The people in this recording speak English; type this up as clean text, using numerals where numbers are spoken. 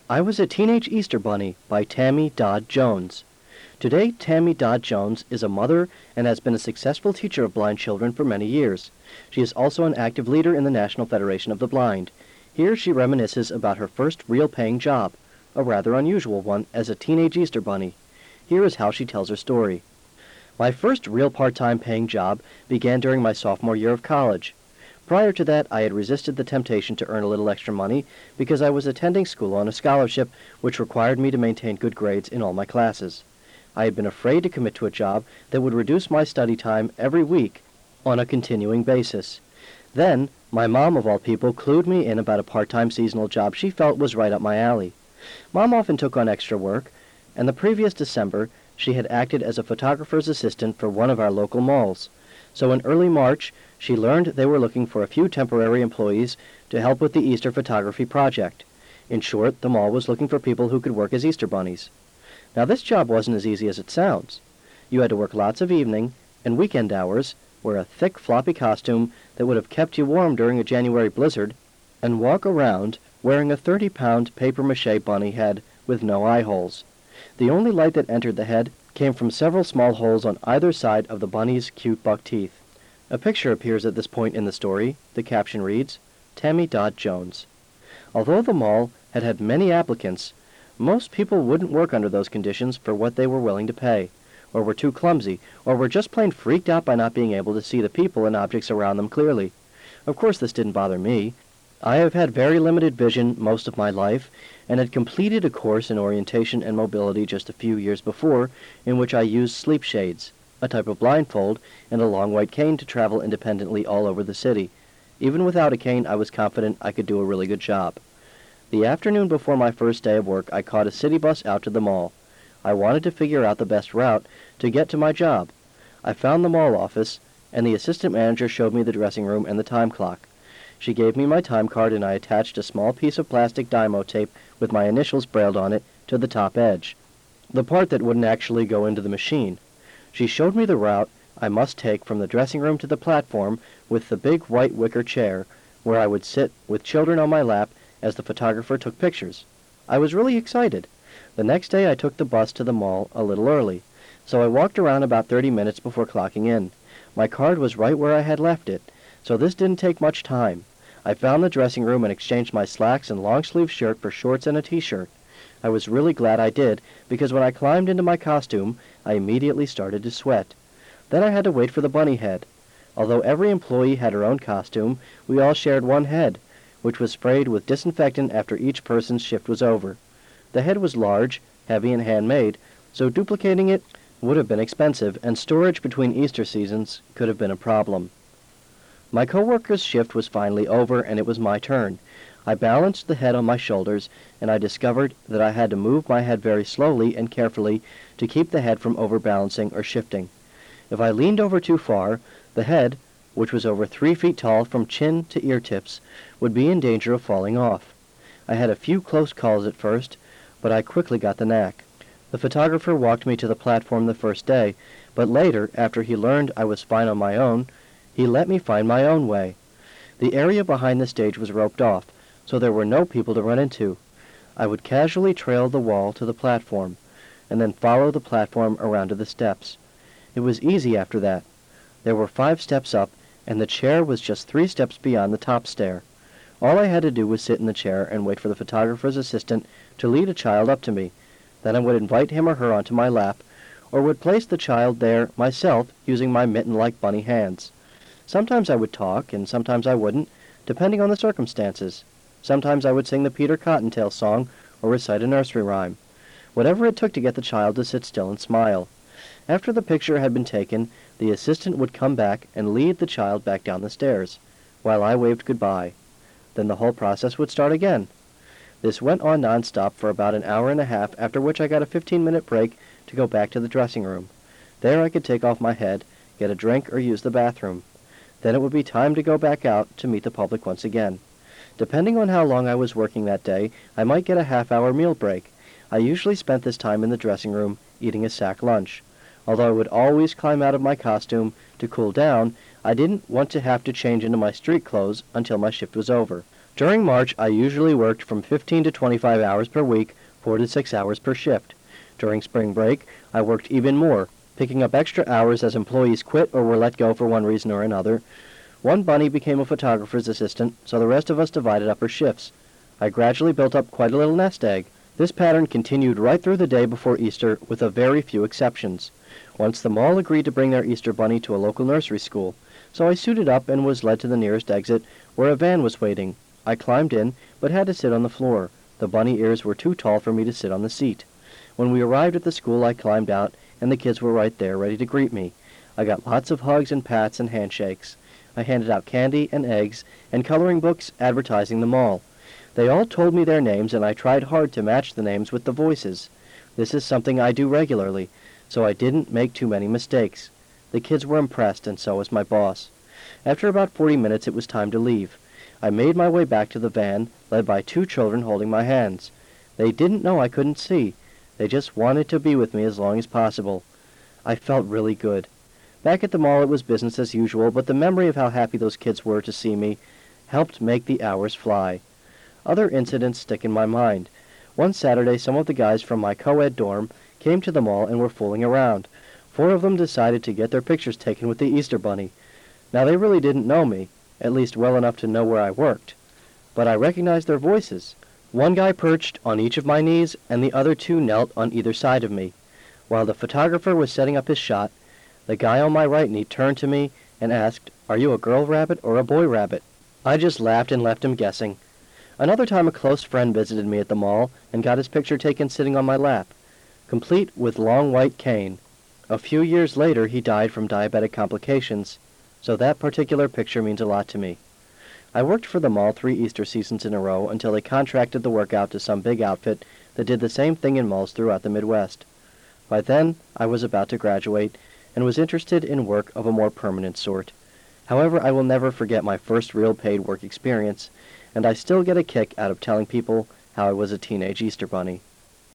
I Was a Teenage Easter Bunny by Tammy Dodd Jones. Today, Tammy Dodd Jones is a mother and has been a successful teacher of blind children for many years. She is also an active leader in the National Federation of the Blind. Here she reminisces about her first real paying job, a rather unusual one, as a teenage Easter Bunny. Here is how she tells her story. My first real part-time paying job began during my sophomore year of college. Prior to that, I had resisted the temptation to earn a little extra money because I was attending school on a scholarship which required me to maintain good grades in all my classes. I had been afraid to commit to a job that would reduce my study time every week on a continuing basis. Then, my mom, of all people, clued me in about a part-time seasonal job she felt was right up my alley. Mom often took on extra work, and the previous December, she had acted as a photographer's assistant for one of our local malls. So in early March, she learned they were looking for a few temporary employees to help with the Easter photography project. In short, the mall was looking for people who could work as Easter bunnies. Now, this job wasn't as easy as it sounds. You had to work lots of evening and weekend hours, wear a thick, floppy costume that would have kept you warm during a January blizzard, and walk around wearing a 30-pound papier-mâché bunny head with no eye holes. The only light that entered the head came from several small holes on either side of the bunny's cute buck teeth. A picture appears at this point in the story. The caption reads, Tammy Dodd Jones. Although the mall had had many applicants, most people wouldn't work under those conditions for what they were willing to pay, or were too clumsy, or were just plain freaked out by not being able to see the people and objects around them clearly. Of course, this didn't bother me. I have had very limited vision most of my life, and had completed a course in orientation and mobility just a few years before, in which I used sleep shades, a type of blindfold, and a long white cane to travel independently all over the city. Even without a cane, I was confident I could do a really good job. The afternoon before my first day of work, I caught a city bus out to the mall. I wanted to figure out the best route to get to my job. I found the mall office, and the assistant manager showed me the dressing room and the time clock. She gave me my time card, and I attached a small piece of plastic Dymo tape with my initials brailled on it to the top edge, the part that wouldn't actually go into the machine. She showed me the route I must take from the dressing room to the platform with the big white wicker chair, where I would sit with children on my lap as the photographer took pictures. I was really excited. The next day I took the bus to the mall a little early, so I walked around about 30 minutes before clocking in. My card was right where I had left it, so this didn't take much time. I found the dressing room and exchanged my slacks and long-sleeve shirt for shorts and a t-shirt. I was really glad I did, because when I climbed into my costume, I immediately started to sweat. Then I had to wait for the bunny head. Although every employee had her own costume, we all shared one head, which was sprayed with disinfectant after each person's shift was over. The head was large, heavy, and handmade, so duplicating it would have been expensive, and storage between Easter seasons could have been a problem. My co-worker's shift was finally over, and it was my turn. I balanced the head on my shoulders, and I discovered that I had to move my head very slowly and carefully to keep the head from overbalancing or shifting. If I leaned over too far, the head, which was over 3 feet tall from chin to ear tips, would be in danger of falling off. I had a few close calls at first, but I quickly got the knack. The photographer walked me to the platform the first day, but later, after he learned I was fine on my own, he let me find my own way. The area behind the stage was roped off, so there were no people to run into. I would casually trail the wall to the platform, and then follow the platform around to the steps. It was easy after that. There were 5 steps up, and the chair was just 3 steps beyond the top stair. All I had to do was sit in the chair and wait for the photographer's assistant to lead a child up to me. Then I would invite him or her onto my lap, or would place the child there myself using my mitten-like bunny hands. Sometimes I would talk, and sometimes I wouldn't, depending on the circumstances. Sometimes I would sing the Peter Cottontail song or recite a nursery rhyme. Whatever it took to get the child to sit still and smile. After the picture had been taken, the assistant would come back and lead the child back down the stairs, while I waved goodbye. Then the whole process would start again. This went on nonstop for about an hour and a half, after which I got a 15-minute break to go back to the dressing room. There I could take off my head, get a drink, or use the bathroom. Then it would be time to go back out to meet the public once again. Depending on how long I was working that day, I might get a half-hour meal break. I usually spent this time in the dressing room eating a sack lunch. Although I would always climb out of my costume to cool down, I didn't want to have to change into my street clothes until my shift was over. During March, I usually worked from 15 to 25 hours per week, 4 to 6 hours per shift. During spring break, I worked even more, picking up extra hours as employees quit or were let go for one reason or another. One bunny became a photographer's assistant, so the rest of us divided up our shifts. I gradually built up quite a little nest egg. This pattern continued right through the day before Easter, with a very few exceptions. Once the mall agreed to bring their Easter bunny to a local nursery school, so I suited up and was led to the nearest exit, where a van was waiting. I climbed in, but had to sit on the floor. The bunny ears were too tall for me to sit on the seat. When we arrived at the school, I climbed out, and the kids were right there, ready to greet me. I got lots of hugs and pats and handshakes. I handed out candy and eggs and coloring books advertising the mall. They all told me their names, and I tried hard to match the names with the voices. This is something I do regularly, so I didn't make too many mistakes. The kids were impressed, and so was my boss. After about 40 minutes, it was time to leave. I made my way back to the van, led by 2 children holding my hands. They didn't know I couldn't see. They just wanted to be with me as long as possible. I felt really good. Back at the mall, it was business as usual, but the memory of how happy those kids were to see me helped make the hours fly. Other incidents stick in my mind. One Saturday, some of the guys from my co-ed dorm came to the mall and were fooling around. 4 of them decided to get their pictures taken with the Easter Bunny. Now, they really didn't know me, at least well enough to know where I worked. But I recognized their voices. One guy perched on each of my knees, and the other 2 knelt on either side of me. While the photographer was setting up his shot, the guy on my right knee turned to me and asked, "Are you a girl rabbit or a boy rabbit?" I just laughed and left him guessing. Another time a close friend visited me at the mall and got his picture taken sitting on my lap, complete with long white cane. A few years later he died from diabetic complications, so that particular picture means a lot to me. I worked for the mall 3 Easter seasons in a row until they contracted the work out to some big outfit that did the same thing in malls throughout the Midwest. By then, I was about to graduate and was interested in work of a more permanent sort. However, I will never forget my first real paid work experience, and I still get a kick out of telling people how I was a teenage Easter bunny.